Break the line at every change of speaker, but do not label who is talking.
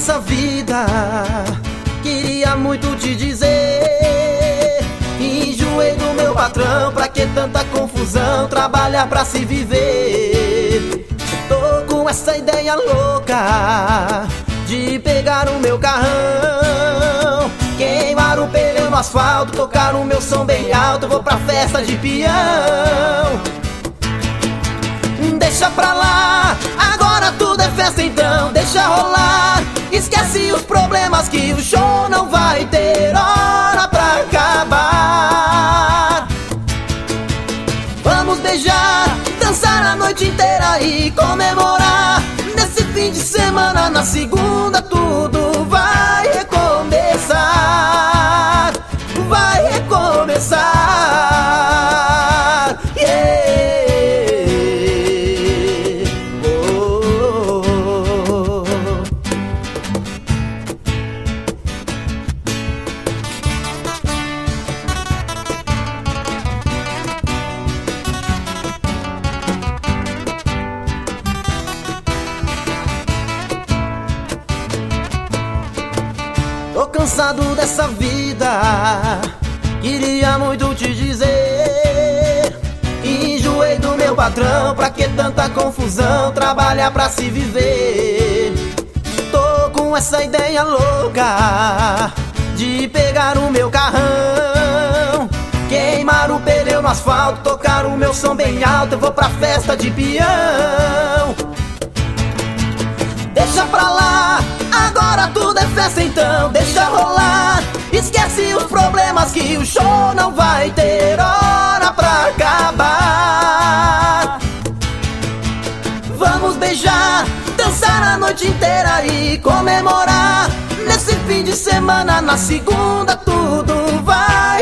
dessa vida, queria muito te dizer. Enjoei do meu patrão, pra que tanta confusão? Trabalhar pra se viver. Tô com essa ideia louca de pegar o meu carrão, queimar o pneu no asfalto, tocar o meu som bem alto. Vou pra festa de peão. Deixa pra lá, agora tudo é festa então. Deixa rolar, esquece os problemas que o show não vai ter hora pra acabar. Vamos beijar, dançar a noite inteira e comemorar. Nesse fim de semana, na segunda, tudo vai recomeçar. Vai recomeçar, yeah. Tô cansado dessa vida, queria muito te dizer. Enjoei do meu patrão, pra que tanta confusão? Trabalhar pra se viver. Tô com essa ideia louca de pegar o meu carrão, queimar o pneu no asfalto, tocar o meu som bem alto. Eu vou pra festa de peão. Deixa pra lá, agora tudo é festa então. Deixa rolar, esquece os problemas que o show não vai ter hora pra acabar. Vamos beijar, dançar a noite inteira e comemorar. Nesse fim de semana, na segunda, tudo vai